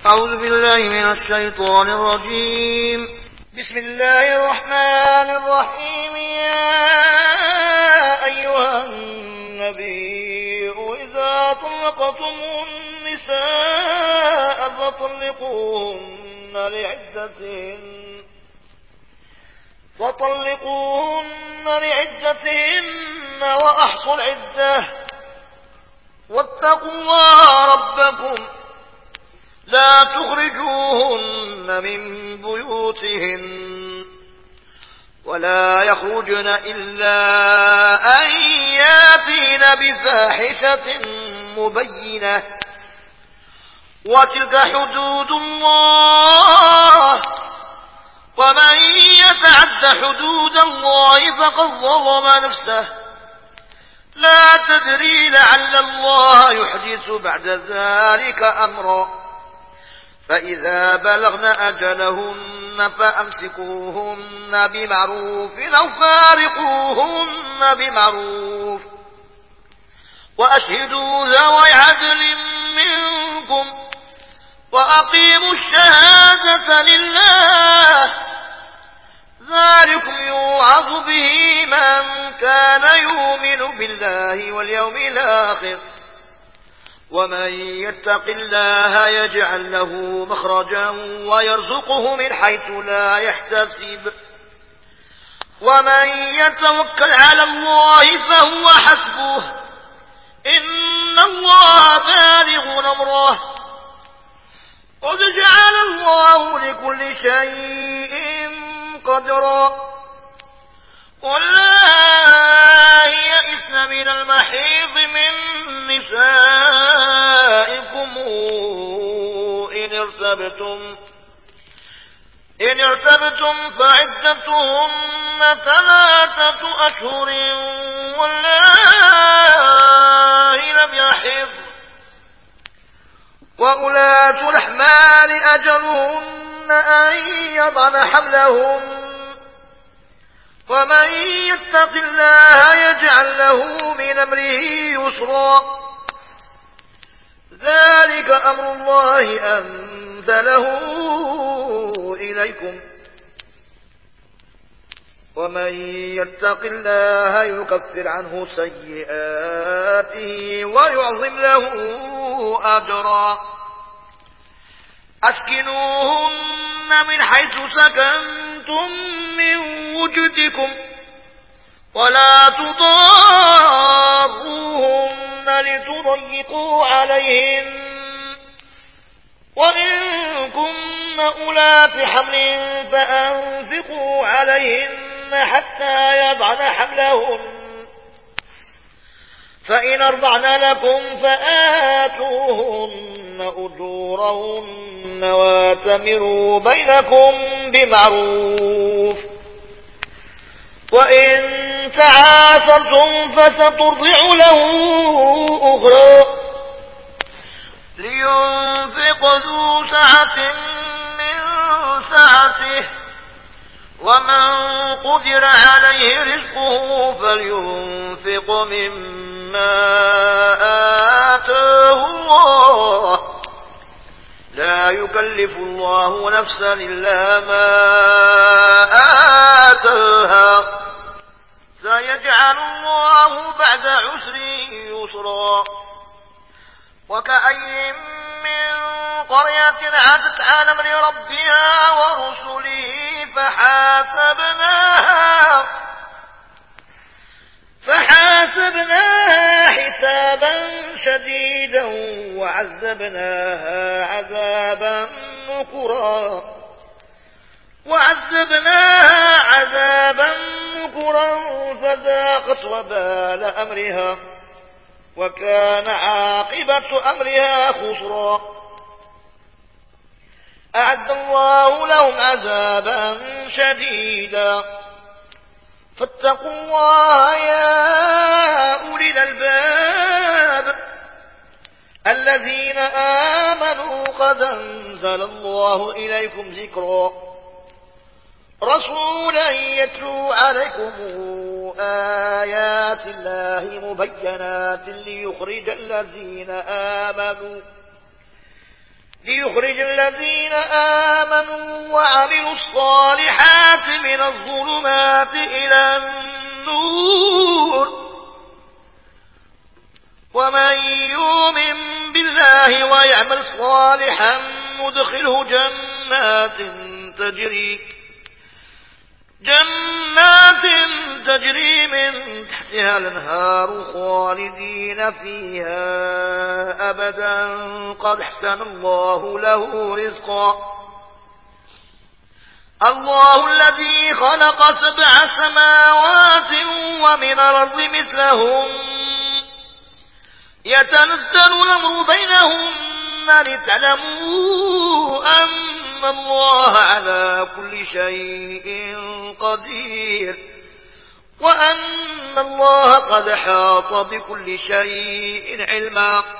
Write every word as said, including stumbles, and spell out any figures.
أعوذ بالله من الشيطان الرجيم. بسم الله الرحمن الرحيم. يا أيها النبي إذا طلقتم النساء فطلقوهن لعدتهن فطلقوهن لعدتهن وأحصوا العدة واتقوا الله ربكم لا تخرجوهن من بيوتهن ولا يخرجن إلا أن ياتين بفاحشة مبينة وتلك حدود الله ومن يتعد حدود الله فقد ظلم نفسه لا تدري لعل الله يحدث بعد ذلك أمرا فإذا بلغن أجلهن فأمسكوهن بمعروف أو فارقوهن بمعروف وأشهدوا ذوي عدل منكم وأقيموا الشهادة لله ذلكم يوعظ به من كان يؤمن بالله واليوم الآخر ومن يتق الله يجعل له مخرجا ويرزقه من حيث لا يحتسب ومن يتوكل على الله فهو حسبه إن الله بالغ أمره قد جعل الله لكل شيء قدرا قل لا يئسن من المحيض من نسائكم إن ارتبتم إن ارتبتم فعدتهن ثلاثة أشهر واللائي لم يحض وأولاة الأحمال أجلهن أن يضعن حملهن ومن يتق الله يجعل له من أمره يسرا ذلك أمر الله أنزله إليكم ومن يتق الله يكفر عنه سيئاته ويعظم له أجرا أسكنوهن من حيث سكنتم من وجدكم ولا تضاروهن لتضيقوا عليهن وإن كن أولات حمل فأنفقوا عليهن حتى يضعن حملهن فإن أرضعن لكم فآتوهن أجورهن واتمروا بينكم بمعروف وإن تعاثرتم فسترضع له أخرى لينفق ذو سعة من سعته ومن قدر عليه رزقه فلينفق مما آتاه الله لا يكلف الله نفسا إلا ما آتاها سيجعل الله بعد عسر يسرا وكأي من قرية عتت عن أمر ربها ورسله فحاسبناها فحاسبناها حسابا شديدا وعذبناها عذابا نكرا وعذبناها عذابا نكرا فذاقت وبال أمرها وكان عاقبة أمرها خسرا أعد الله لهم عذابا شديدا فاتقوا الله يا أولي الألباب الذين آمنوا قد أنزل الله إليكم ذكرا رسولا يتلو عليكم آيات الله مبينات ليخرج الذين آمنوا ليخرج الذين آمنوا وعملوا الصالحات من الظلمات إلى النور ومن يؤمن بالله ويعمل صالحا ندخله جنات تجري جنات تجري من تحتها الأنهار خالدين فيها أبدا قد أحسن الله له رزقا الله الذي خلق سبع سماوات ومن الأرض مثلهم يتنزل الأمر بينهن لتعلموا أن الله على كل شيء قدير وأن الله قد حاط بكل شيء علما